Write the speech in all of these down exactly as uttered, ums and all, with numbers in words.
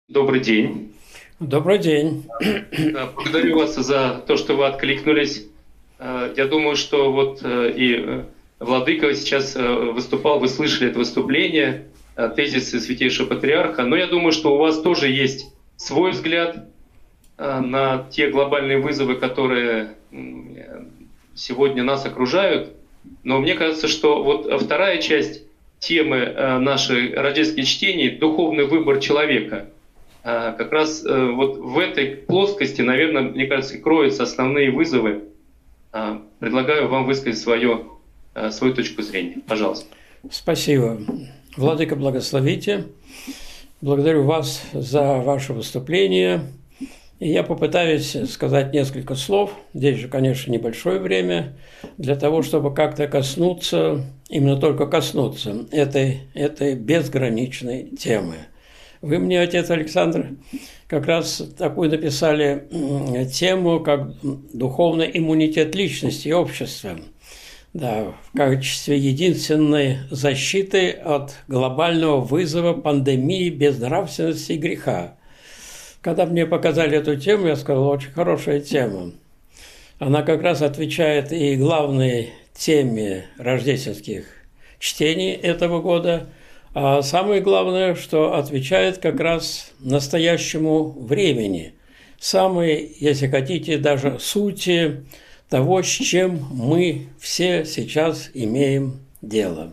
Добрый день. Добрый день. Да, Благодарю вас за то, что вы откликнулись. Э, Я думаю, что вот э, и э, Владыка сейчас э, выступал, вы слышали это выступление, э, тезисы Святейшего Патриарха, но я думаю, что у вас тоже есть свой взгляд э, на те глобальные вызовы, которые м, э, сегодня нас окружают. Но мне кажется, что вот вторая часть темы э, нашей рождественских чтений — духовный выбор человека. А, Как раз э, вот в этой плоскости, наверное, мне кажется, и кроются основные вызовы. А, Предлагаю вам высказать свое, э, свою точку зрения. Пожалуйста. Спасибо. Владыка, благословите. Благодарю вас за ваше выступление. И я попытаюсь сказать несколько слов, здесь же, конечно, небольшое время, для того, чтобы как-то коснуться, именно только коснуться этой, этой безграничной темы. Вы мне, отец Александр, как раз такую написали тему, как духовный иммунитет личности и общества. Да, в качестве единственной защиты от глобального вызова пандемии безнравственности и греха. Когда мне показали эту тему, я сказал, очень хорошая тема. Она как раз отвечает и главной теме рождественских чтений этого года, а самое главное, что отвечает как раз настоящему времени, самой, если хотите, даже сути того, с чем мы все сейчас имеем дело.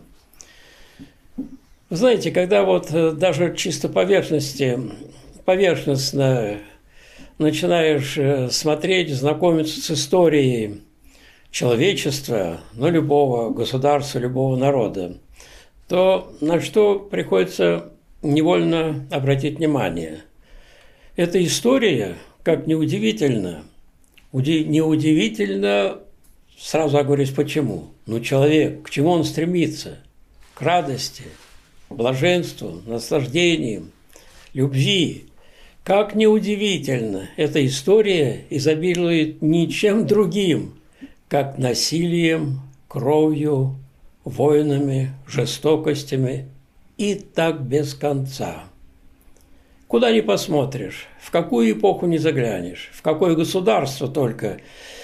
Вы знаете, когда вот даже чисто поверхности, поверхностно начинаешь смотреть, знакомиться с историей человечества, ну, любого государства, любого народа, то на что приходится невольно обратить внимание. Эта история, как неудивительно, неудивительно, сразу оговорюсь, почему. Ну, человек, к чему он стремится? К радости, блаженству, наслаждениям, любви. Как неудивительно, эта история изобилует ничем другим, как насилием, кровью, войнами, жестокостями и так без конца. Куда ни посмотришь, в какую эпоху не заглянешь, в какое государство только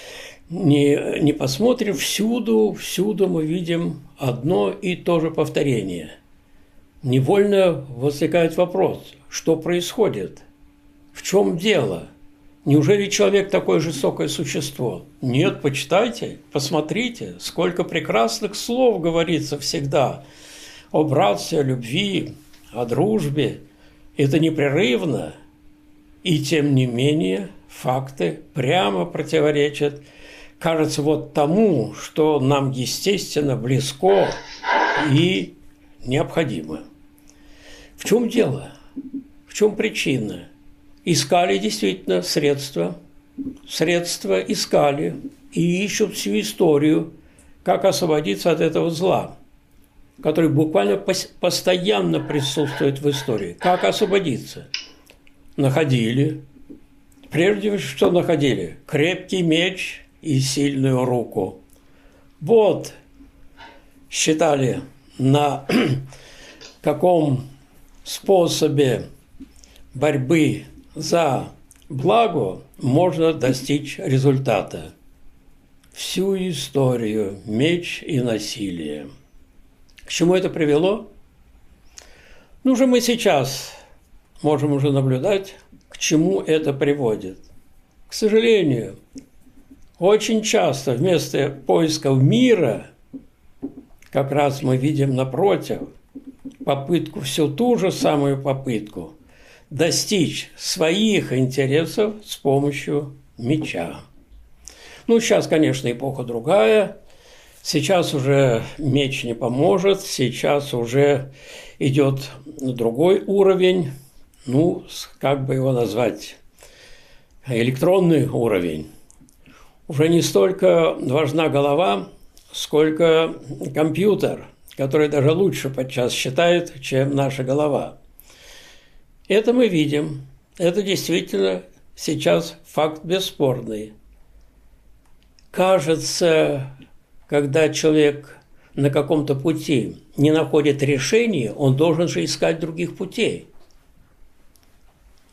не, не посмотрим, всюду, всюду мы видим одно и то же повторение. Невольно возникает вопрос, что происходит, в чем дело? Неужели человек такое жестокое существо? Нет, почитайте, посмотрите, сколько прекрасных слов говорится всегда о братстве, о любви, о дружбе. Это непрерывно, и тем не менее факты прямо противоречат, кажется, вот тому, что нам естественно близко и необходимо. В чем дело? В чем причина? Искали действительно средства, средства искали и ищут всю историю, как освободиться от этого зла, который буквально постоянно присутствует в истории. Как освободиться? Находили. Прежде всего, что находили? Крепкий меч и сильную руку. Вот, считали, на каком способе борьбы за благо можно достичь результата. Всю историю меч и насилие. К чему это привело? Ну, уже мы сейчас можем уже наблюдать, к чему это приводит. К сожалению, очень часто вместо поисков мира как раз мы видим напротив попытку, всю ту же самую попытку достичь своих интересов с помощью меча. Ну, сейчас, конечно, эпоха другая. Сейчас уже меч не поможет. Сейчас уже идет другой уровень. Ну, как бы его назвать? Электронный уровень. Уже не столько важна голова, сколько компьютер, который даже лучше подчас считает, чем наша голова. Это мы видим. Это действительно сейчас факт бесспорный. Кажется, когда человек на каком-то пути не находит решения, он должен же искать других путей.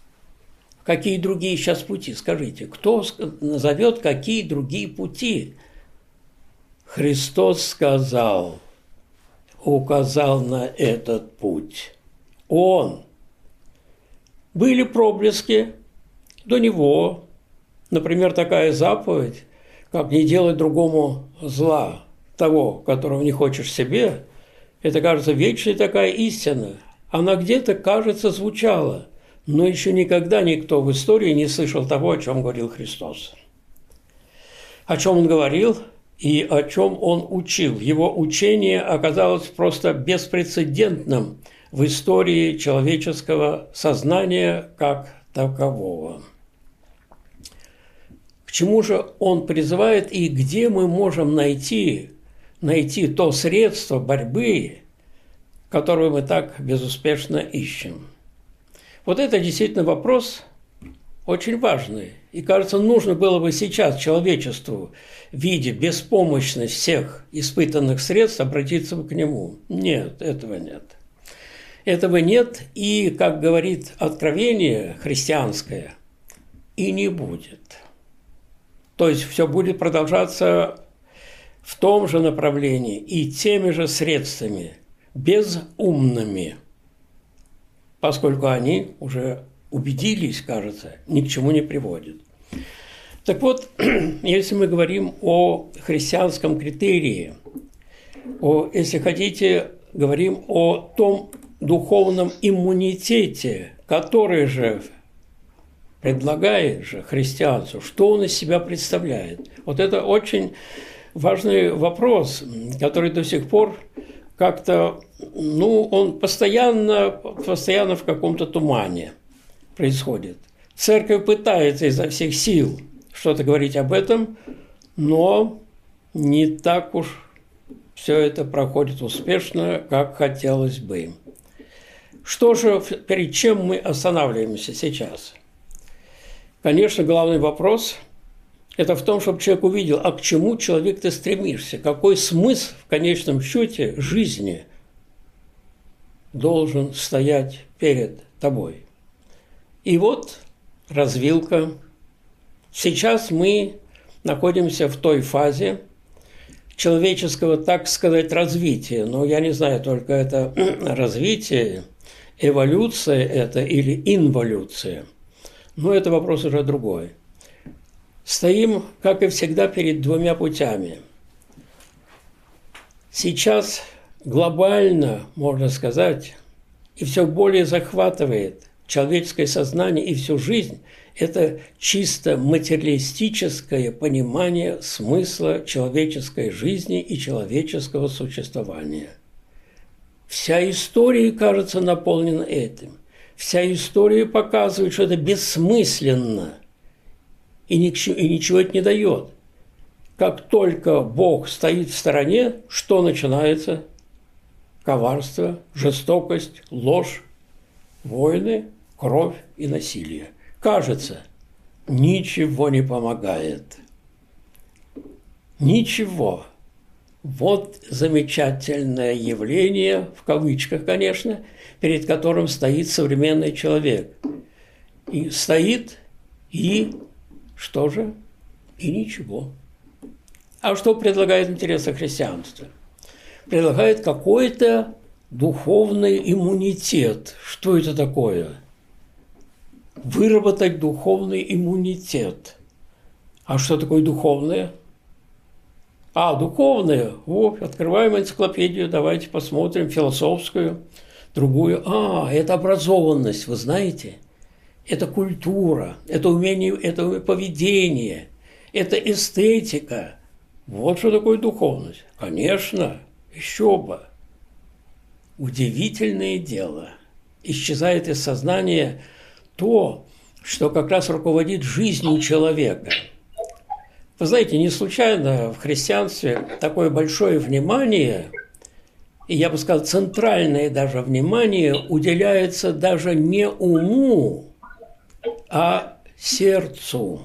Какие другие сейчас пути? Скажите, кто назовет, какие другие пути? Христос сказал, указал на этот путь. Он. Были проблески до него. Например, такая заповедь, как не делать другому зла, того, которого не хочешь себе. Это, кажется, вечная такая истина. Она где-то, кажется, звучала, но еще никогда никто в истории не слышал того, о чем говорил Христос. О чем он говорил и о чем он учил. Его учение оказалось просто беспрецедентным в истории человеческого сознания как такового. К чему же он призывает и где мы можем найти, найти то средство борьбы, которое мы так безуспешно ищем? Вот это действительно вопрос очень важный. И, кажется, нужно было бы сейчас человечеству, видя беспомощность всех испытанных средств, обратиться к нему. Нет, этого нет. Этого нет, и, как говорит откровение христианское, и не будет. То есть все будет продолжаться в том же направлении и теми же средствами, безумными, поскольку они уже убедились, кажется, ни к чему не приводят. Так вот, если мы говорим о христианском критерии, о, если хотите, говорим о том духовном иммунитете, который же предлагает же христианцу, что он из себя представляет. Вот это очень важный вопрос, который до сих пор как-то, ну, он постоянно, постоянно в каком-то тумане происходит. Церковь пытается изо всех сил что-то говорить об этом, но не так уж все это проходит успешно, как хотелось бы. Что же, перед чем мы останавливаемся сейчас? Конечно, главный вопрос – это в том, чтобы человек увидел, а к чему человек ты стремишься, какой смысл в конечном счете жизни должен стоять перед тобой. И вот развилка. Сейчас мы находимся в той фазе человеческого, так сказать, развития. Но я не знаю, только это развитие, эволюция это или инволюция. Но это вопрос уже другой. Стоим, как и всегда, перед двумя путями. Сейчас глобально, можно сказать, и все более захватывает человеческое сознание и всю жизнь, это чисто материалистическое понимание смысла человеческой жизни и человеческого существования. Вся история, кажется, наполнена этим. Вся история показывает, что это бессмысленно и ничего это не дает. Как только Бог стоит в стороне, что начинается? Коварство, жестокость, ложь, войны, кровь и насилие. Кажется, ничего не помогает. Ничего. Вот замечательное явление, в кавычках, конечно, перед которым стоит современный человек. И стоит, и что же? И ничего. А что предлагает в интересах христианства? Предлагает какой-то духовный иммунитет. Что это такое? Выработать духовный иммунитет. А что такое духовное? А, духовное. Вот, открываем энциклопедию, давайте посмотрим, философскую, другую. А, это образованность, вы знаете? Это культура, это умение, это поведение, это эстетика. Вот что такое духовность. Конечно, еще бы. Удивительное дело. Исчезает из сознания то, что как раз руководит жизнью человека. Вы знаете, не случайно в христианстве такое большое внимание, и я бы сказал, центральное даже внимание уделяется даже не уму, а сердцу.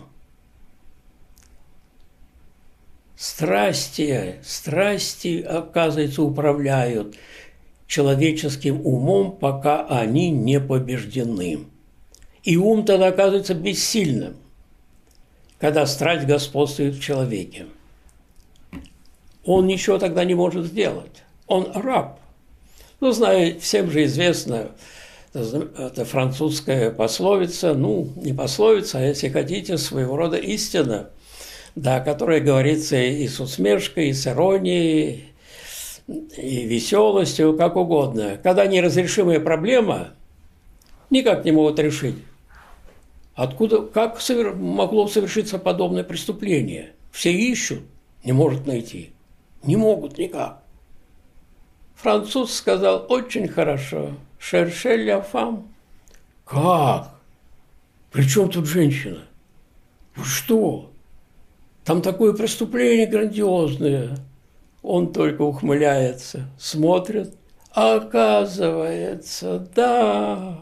Страсти, страсти, оказывается, управляют человеческим умом, пока они не побеждены. И ум тогда оказывается бессильным, когда страсть господствует в человеке. Он ничего тогда не может сделать. Он раб. Ну, знаете, всем же известно, это французская пословица, ну, не пословица, а, если хотите, своего рода истина, да, которая говорится и с усмешкой, и с иронией, и веселостью, как угодно. Когда неразрешимая проблема, никак не могут решить. Откуда, как могло совершиться подобное преступление? Все ищут, не может найти. Не могут никак. Француз сказал очень хорошо. «Шерше ля фам». Как? При чем тут женщина? Вы что? Там такое преступление грандиозное. Он только ухмыляется, смотрит. А оказывается, да.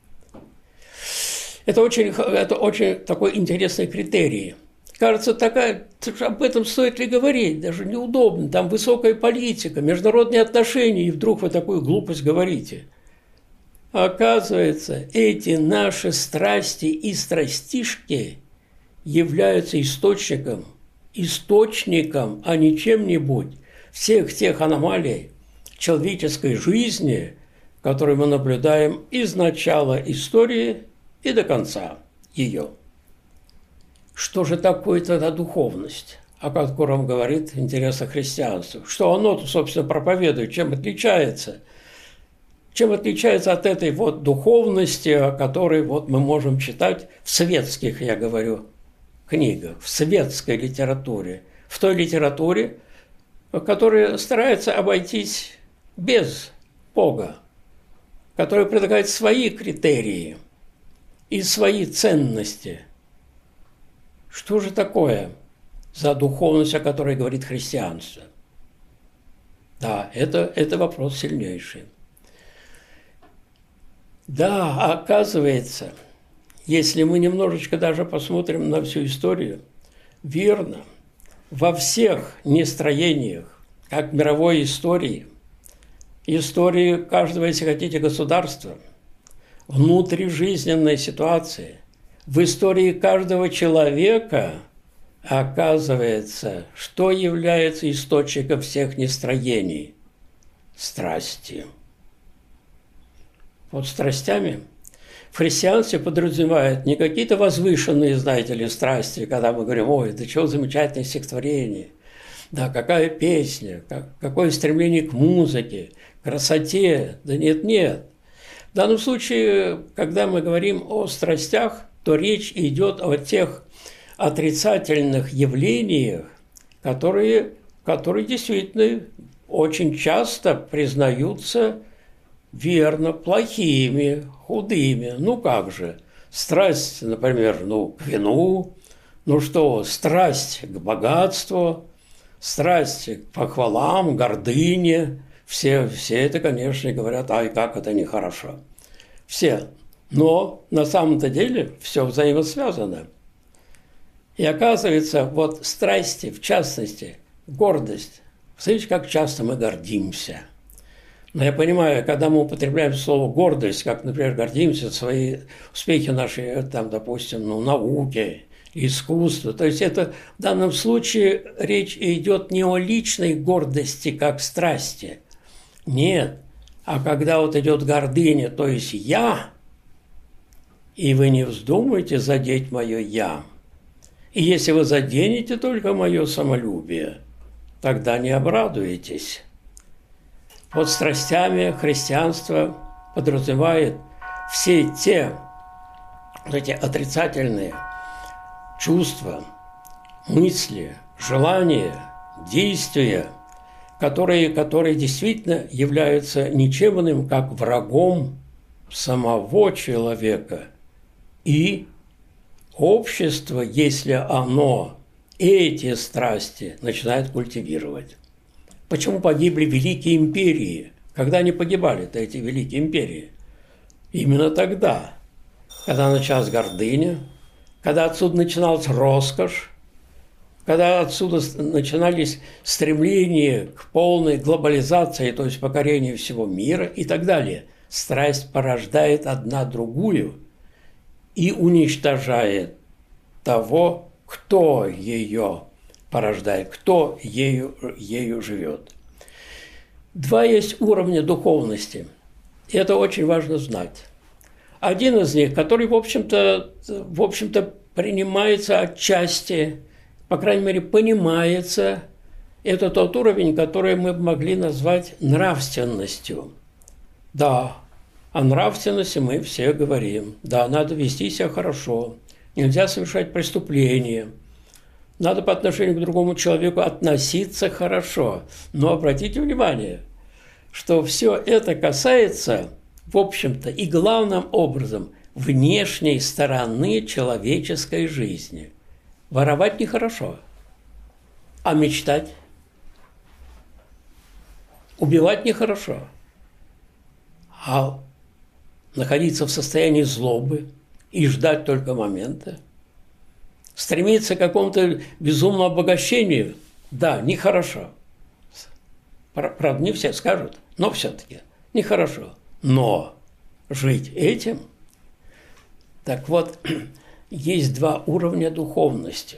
Это очень, это очень такой интересный критерий. Кажется, такая, об этом стоит ли говорить, даже неудобно. Там высокая политика, международные отношения, и вдруг вы такую глупость говорите. Оказывается, эти наши страсти и страстишки являются источником, источником, а не чем-нибудь всех тех аномалий человеческой жизни, которые мы наблюдаем из начала истории и до конца ее. Что же такое тогда духовность, о котором говорит интересно христианство? Что оно, собственно, проповедует, чем отличается? Чем отличается от этой вот духовности, о которой вот мы можем читать в светских, я говорю, книгах, в светской литературе, в той литературе, которая старается обойтись без Бога, которая предлагает свои критерии и свои ценности. Что же такое за духовность, о которой говорит христианство? Да, это, это вопрос сильнейший. Да, оказывается, если мы немножечко даже посмотрим на всю историю, верно, во всех нестроениях, как мировой истории, истории каждого, если хотите, государства, внутрижизненной ситуации, в истории каждого человека оказывается, что является источником всех нестроений? Страсти. Вот страстями в христианстве подразумевают не какие-то возвышенные, знаете ли, страсти, когда мы говорим, ой, да чего замечательное стихотворение, да, какая песня, как, какое стремление к музыке, красоте, да нет-нет. В данном случае, когда мы говорим о страстях, то речь идет о тех отрицательных явлениях, которые, которые действительно очень часто признаются верно плохими, худыми. Ну как же, страсть, например, ну, к вину, ну что, страсть к богатству, страсть к похвалам, гордыне. Все, все это, конечно, говорят, ай, как это нехорошо. Все. Но на самом-то деле все взаимосвязано. И оказывается, вот страсти, в частности, гордость. Смотрите, как часто мы гордимся. Но я понимаю, когда мы употребляем слово «гордость», как, например, гордимся свои успехи наши, там, допустим, ну, науки, искусства, то есть это в данном случае речь идет не о личной гордости, как страсти. Нет. А когда вот идет гордыня, то есть «я», и вы не вздумайте задеть мое «я». И если вы заденете только мое самолюбие, тогда не обрадуетесь. Под страстями христианство подразумевает все те, вот эти отрицательные чувства, мысли, желания, действия, которые, которые действительно являются ничем иным, как врагом самого человека и общества, если оно эти страсти начинает культивировать. Почему погибли великие империи? Когда они погибали-то, эти великие империи? Именно тогда, когда началась гордыня, когда отсюда начиналась роскошь, когда отсюда начинались стремления к полной глобализации, то есть покорению всего мира и так далее. Страсть порождает одна другую. и уничтожает того, кто ее порождает, кто ею, ею живет. Два есть уровня духовности. И это очень важно знать. Один из них, который, в общем-то, в общем-то, принимается отчасти, по крайней мере, понимается, это тот уровень, который мы могли назвать нравственностью. Да, о нравственности мы все говорим. Да, надо вести себя хорошо, нельзя совершать преступления, надо по отношению к другому человеку относиться хорошо. Но обратите внимание, что все это касается, в общем-то, и главным образом внешней стороны человеческой жизни. Воровать нехорошо, а мечтать, убивать нехорошо, а находиться в состоянии злобы и ждать только момента, стремиться к какому-то безумному обогащению, да, нехорошо. Правда, не все скажут, но все-таки нехорошо. Но жить этим, так вот, есть два уровня духовности.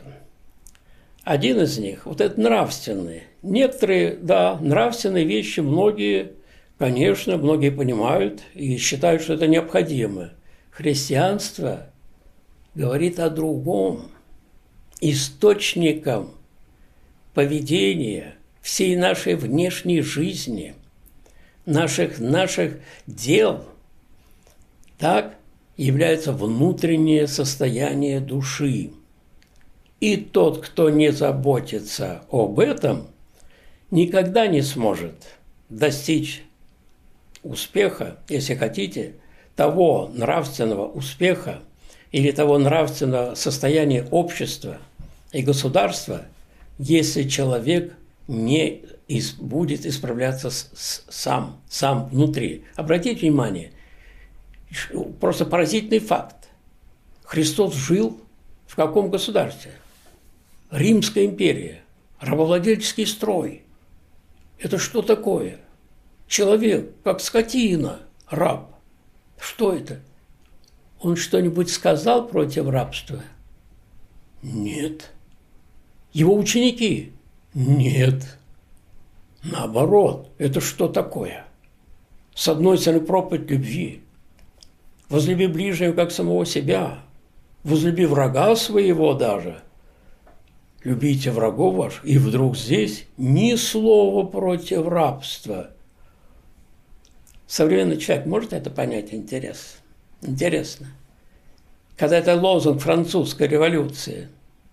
Один из них, вот это нравственный. Некоторые, да, нравственные вещи многие, конечно, многие понимают и считают, что это необходимо. Христианство говорит о другом. Источником поведения всей нашей внешней жизни, наших, наших дел, так является внутреннее состояние души. И тот, кто не заботится об этом, никогда не сможет достичь успеха, если хотите, того нравственного успеха или того нравственного состояния общества и государства, если человек не из, будет исправляться с, с, сам, сам внутри. Обратите внимание, просто поразительный факт. Христос жил в каком государстве? Римская империя, рабовладельческий строй. Это что такое? Человек, как скотина, раб. Что это? Он что-нибудь сказал против рабства? Нет. Его ученики? Нет. Наоборот, это что такое? С одной стороны, проповедь любви. Возлюби ближнего, как самого себя. Возлюби врага своего даже. Любите врагов ваших. И вдруг здесь ни слова против рабства. Современный человек может это понять? Интересно. Интересно. Когда это лозунг французской революции.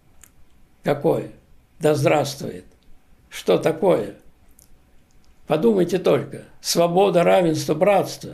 Какой? Да здравствует. Что такое? Подумайте только. Свобода, равенство, братство.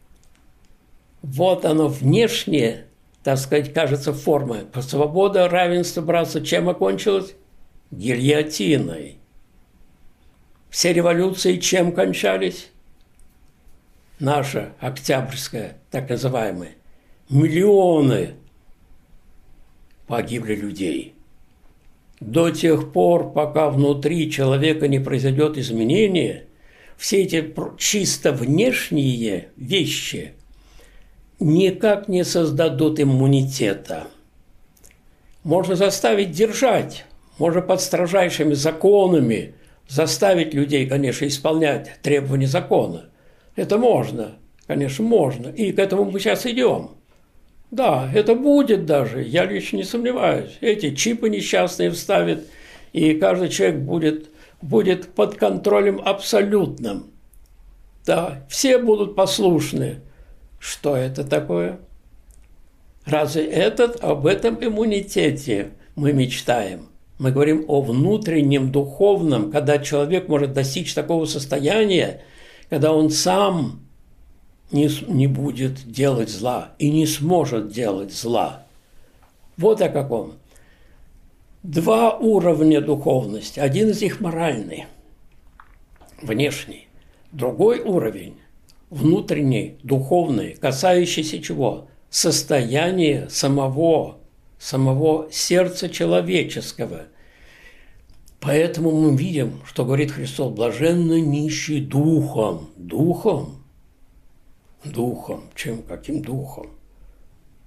Вот оно внешнее, так сказать, кажется, форма. Свобода, равенство, братство. Чем окончилось? Гильотиной. Все революции чем кончались? Наша октябрьская, так называемая. Миллионы погибли людей. До тех пор, пока внутри человека не произойдет изменение, все эти чисто внешние вещи никак не создадут иммунитета. Можно заставить держать, можно под строжайшими законами заставить людей, конечно, исполнять требования закона. Это можно, конечно, можно. И к этому мы сейчас идем. Да, это будет даже, я лично не сомневаюсь. Эти чипы несчастные вставят, и каждый человек будет, будет под контролем абсолютным. Да, все будут послушны. Что это такое? Разве этот, об этом иммунитете мы мечтаем? Мы говорим о внутреннем, духовном, когда человек может достичь такого состояния, когда он сам не, не будет делать зла и не сможет делать зла. Вот о каком. Два уровня духовности. Один из них моральный, внешний. Другой уровень внутренний, духовный, касающийся чего? Состояния самого, самого сердца человеческого. Поэтому мы видим, что говорит Христос, блаженно нищий духом. Духом? Духом. Чем? Каким духом?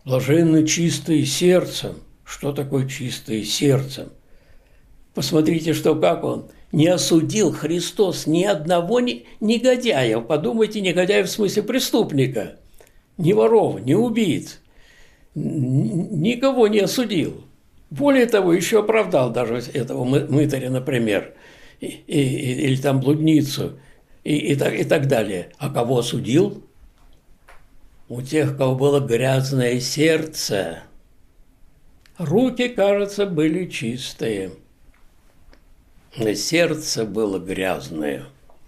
Блаженны чистые сердцем. Что такое чистые сердцем? Посмотрите, что как он. Не осудил Христос ни одного негодяя. Подумайте, негодяя в смысле преступника. Ни воров, ни убийц. Никого не осудил. Более того, еще оправдал даже этого мытаря, например, и, и, или там блудницу, и, и, так, и так далее. А кого осудил? У тех, у кого было грязное сердце. Руки, кажется, были чистые. Сердце было грязное.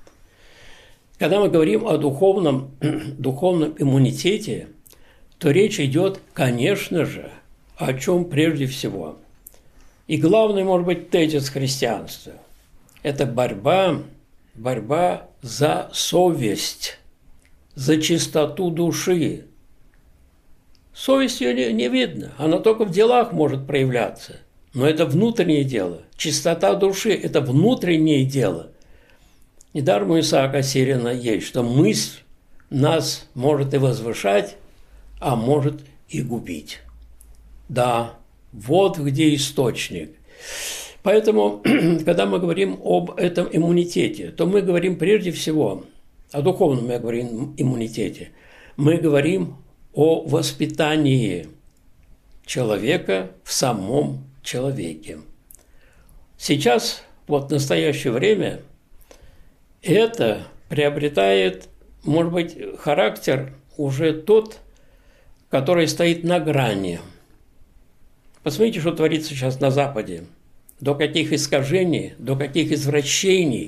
Когда мы говорим о духовном, духовном иммунитете, то речь идет, конечно же, о чем прежде всего. И главный, может быть, тезис христианства – это борьба, борьба за совесть, за чистоту души. Совесть ее не, не видно, она только в делах может проявляться. Но это внутреннее дело. Чистота души – это внутреннее дело. Недаром у Исаака Сирина есть, что мысль нас может и возвышать, а может и губить. Да, вот где источник. Поэтому, когда мы говорим об этом иммунитете, то мы говорим прежде всего, о духовном мы говорим иммунитете, мы говорим о воспитании человека в самом человеке. Сейчас, вот в настоящее время, это приобретает, может быть, характер уже тот, который стоит на грани. Посмотрите, что творится сейчас на Западе. До каких искажений, до каких извращений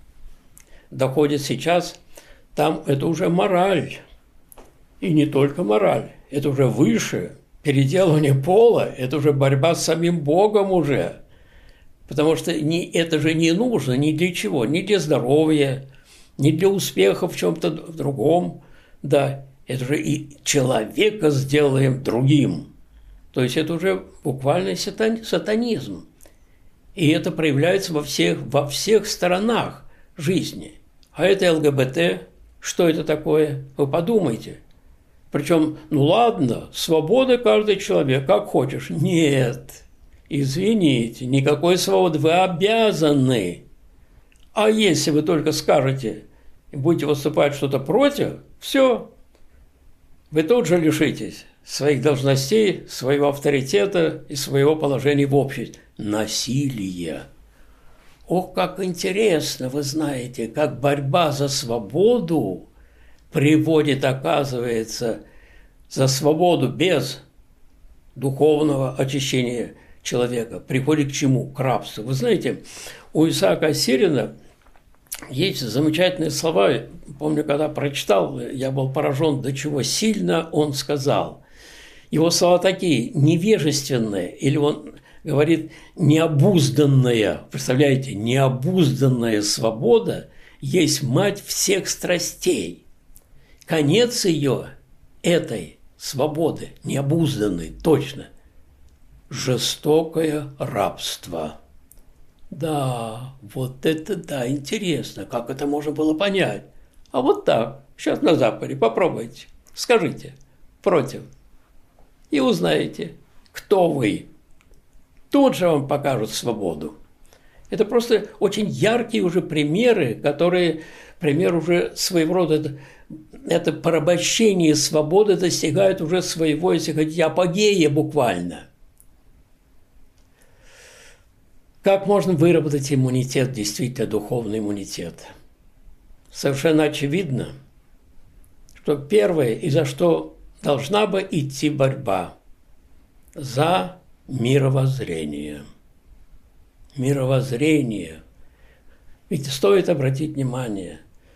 доходит сейчас. Там это уже мораль. И не только мораль. Это уже выше. Переделывание пола – это уже борьба с самим Богом уже. Потому что не, это же не нужно ни для чего. Ни для здоровья, ни для успеха в чем-то другом. Да, это же и человека сделаем другим. То есть это уже буквально сатанизм. И это проявляется во всех, во всех сторонах жизни. А это ЛГБТ, что это такое? Вы подумайте. Причем, ну ладно, свобода каждый человек, как хочешь. Нет, извините, никакой свободы, вы обязаны. А если вы только скажете и будете выступать что-то против, все, вы тут же лишитесь своих должностей, своего авторитета и своего положения в обществе. Насилие. Ох, как интересно, вы знаете, как борьба за свободу приводит, оказывается, за свободу без духовного очищения человека, приводит к чему? К рабству. Вы знаете, у Исаака Сирина есть замечательные слова. Помню, когда прочитал, я был поражен, до чего сильно он сказал. Его слова такие: невежественные, или он говорит необузданная, представляете, необузданная свобода есть мать всех страстей. Конец ее, этой свободы, необузданной, точно, жестокое рабство. Да, вот это да, интересно, как это можно было понять. А вот так, сейчас на Западе, попробуйте, скажите, против, и узнаете, кто вы. Тут же вам покажут свободу. Это просто очень яркие уже примеры, которые, пример уже своего рода, это, это порабощение свободы достигает уже своего, если хотите, апогея буквально. Как можно выработать иммунитет, действительно духовный иммунитет? Совершенно очевидно, что первое, и за что должна бы идти борьба, за мировоззрение. Мировоззрение. Ведь стоит обратить внимание,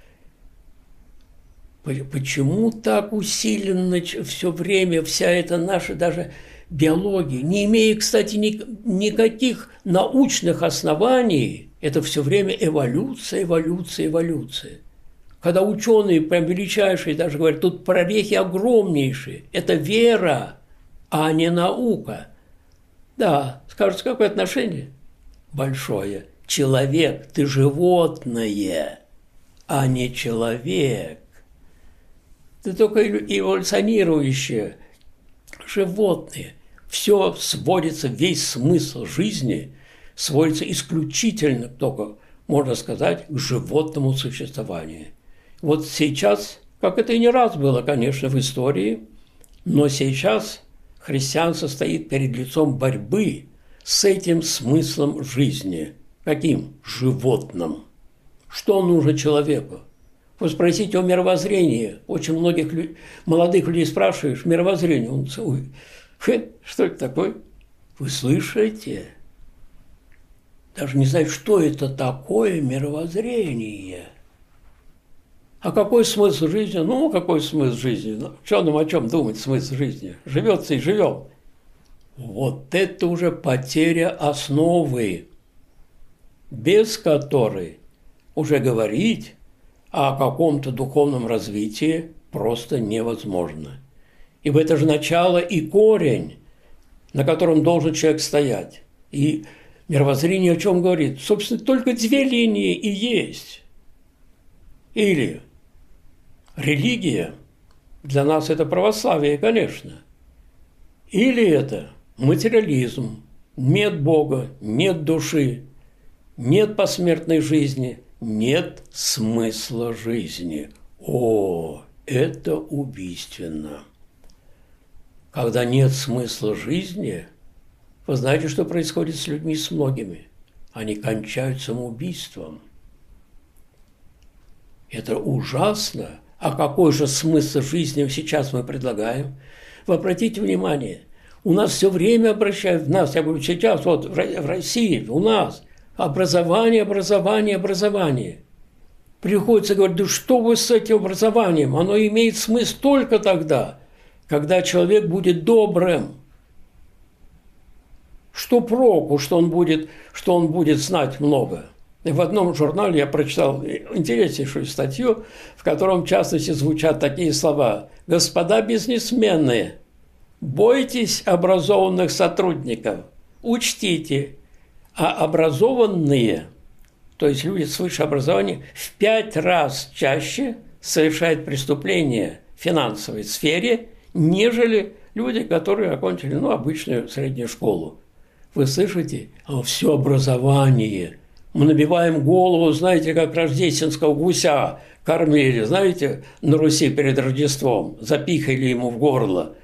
почему так усиленно все время вся эта наша даже биология, не имея, кстати, ни, никаких научных оснований, это все время эволюция, эволюция, эволюция. Когда ученые, прям величайшие, даже говорят, тут прорехи огромнейшие, это вера, а не наука. Да, скажете, какое отношение? Большое. Человек, ты животное, а не человек. Ты только эволюционирующее животные. Все сводится, весь смысл жизни сводится исключительно только, можно сказать, к животному существованию. Вот сейчас, как это и не раз было, конечно, в истории, но сейчас христианство стоит перед лицом борьбы с этим смыслом жизни. Каким? Животным. Что нужно человеку? Вы спросите о мировоззрении. Очень многих лю- молодых людей спрашиваешь, мировоззрение. Он ой, что это такое? Вы слышите? Даже не знаю, что это такое мировоззрение. А какой смысл жизни? Ну, какой смысл жизни? Ну, что нам о чем думать, смысл жизни? Живется и живем. Вот это уже потеря основы, без которой уже говорить о каком-то духовном развитии просто невозможно. Ибо это же начало и корень, на котором должен человек стоять. И мировоззрение о чем говорит? Собственно, только две линии и есть. Или религия, для нас это православие, конечно, или это материализм, нет Бога, нет души, нет посмертной жизни, нет смысла жизни. О, это убийственно. Когда нет смысла жизни, вы знаете, что происходит с людьми, с многими? Они кончают самоубийством. Это ужасно. А какой же смысл жизни сейчас мы предлагаем? Вы обратите внимание, у нас все время обращают, в нас, я говорю, сейчас вот в России, у нас образование, образование, образование. Приходится говорить, да что вы с этим образованием? Оно имеет смысл только тогда, когда человек будет добрым. Что проку, что он будет, что он будет знать много? И в одном журнале я прочитал интереснейшую статью, в котором, в частности, звучат такие слова. «Господа бизнесмены, бойтесь образованных сотрудников, учтите, а образованные, то есть люди с высшим образованием, в пять раз чаще совершают преступления в финансовой сфере, нежели люди, которые окончили ну, обычную среднюю школу». Вы слышите? А все образование. Мы набиваем голову, знаете, как рождественского гуся кормили, знаете, на Руси перед Рождеством, запихали ему в горло.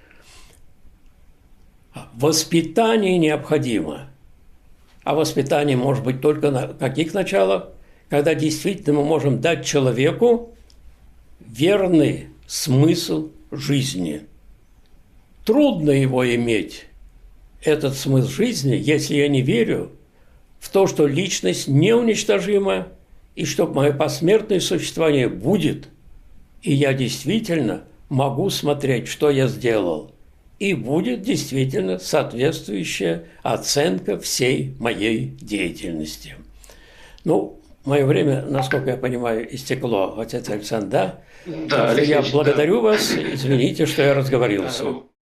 Воспитание необходимо. А воспитание может быть только на каких началах? Когда действительно мы можем дать человеку верный смысл жизни. Трудно его иметь, этот смысл жизни, если я не верю в то, что личность неуничтожима, и что мое посмертное существование будет, и я действительно могу смотреть, что я сделал, и будет действительно соответствующая оценка всей моей деятельности. Ну, мое время, насколько я понимаю, истекло, отец Александр, да? Да, Алексей, я благодарю да. вас, извините, что я разговорился.